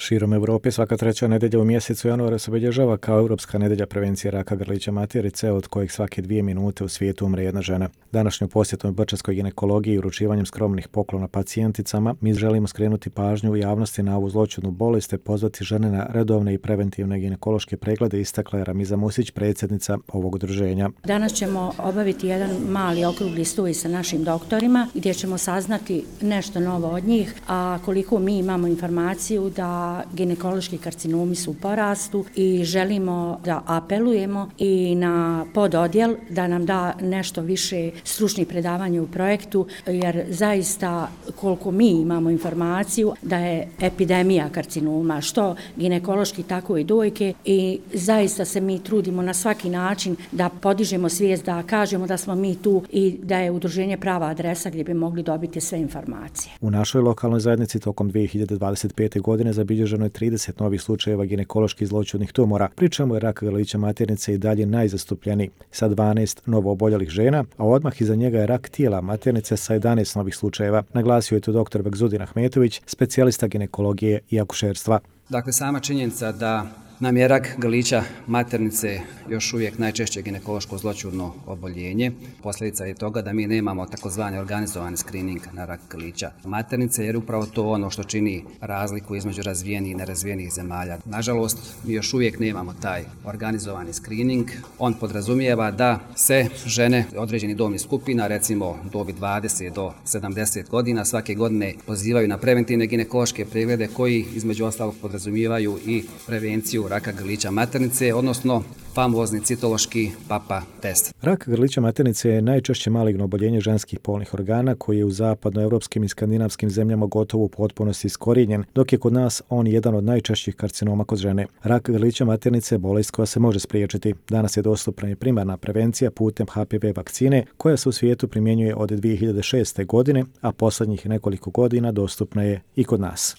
Širom Europe svaka treća nedjelja u mjesecu januara se obilježava kao Europska nedjelja prevencije raka grlića materice, od kojih svake 2 minute u svijetu umre jedna žena. Današnjom posjetom brčanskoj ginekologiji i uručivanjem skromnih poklona pacijenticama mi želimo skrenuti pažnju u javnosti na ovu zloćudnu bolest te pozvati žene na redovne i preventivne ginekološke preglede, istakla je Ramiza Musić, predsjednica ovog udruženja. Danas ćemo obaviti jedan mali okrugli stoj sa našim doktorima gdje ćemo saznati nešto novo od njih, a koliko mi imamo informaciju da ginekološki karcinomi su u porastu i želimo da apelujemo i na pododjel da nam da nešto više stručnih predavanja u projektu, jer zaista koliko mi imamo informaciju da je epidemija karcinoma, što ginekološki tako i dojke, i zaista se mi trudimo na svaki način da podižemo svijest, da kažemo da smo mi tu i da je udruženje prava adresa gdje bi mogli dobiti sve informacije. U našoj lokalnoj zajednici tokom 2025. godine zabilježeno je 30 novih slučajeva ginekoloških zloćudnih tumora, pri čemu je rak grlića maternice i dalje najzastupljeniji sa 12 novo oboljelih žena, a odmah iza njega je rak tijela maternice sa 11 novih slučajeva. Naglasio je to dr. Begzudin Ahmetović, specijalista ginekologije i akušerstva. Dakle, sama činjenica da nam je rak grlića maternice još uvijek najčešće ginekološko zloćudno oboljenje. Posljedica je toga da mi nemamo takozvani organizovani screening na rak grlića maternice, jer upravo to ono što čini razliku između razvijenih i nerazvijenih zemalja. Nažalost, mi još uvijek nemamo taj organizovani screening. On podrazumijeva da se žene određenih dobnih skupina, recimo dobi 20 do 70 godina, svake godine pozivaju na preventivne ginekološke preglede koji između ostalog podrazumijevaju i prevenciju raka grlića maternice, odnosno famozni citološki papa test. Rak grlića maternice je najčešće maligno oboljenje ženskih polnih organa koji je u zapadnoevropskim i skandinavskim zemljama gotovo u potpunosti iskorijenjen, dok je kod nas on jedan od najčešćih karcinoma kod žene. Rak grlića maternice je bolest koja se može spriječiti. Danas je dostupna i primarna prevencija putem HPV vakcine koja se u svijetu primjenjuje od 2006. godine, a posljednjih nekoliko godina dostupna je i kod nas.